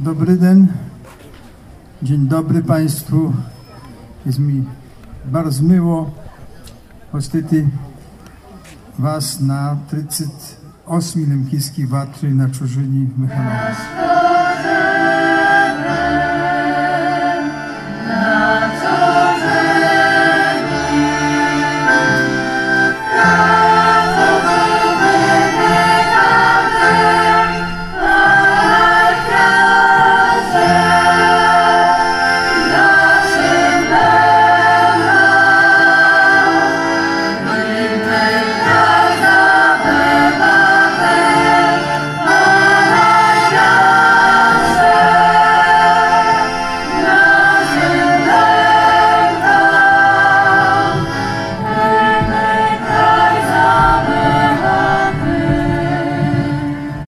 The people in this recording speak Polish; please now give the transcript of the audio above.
Dobry den. Dzień dobry Państwu. Jest mi bardzo miło hostiti Was na 38. Lemkijskiej Watry na Czużyni Michanowej.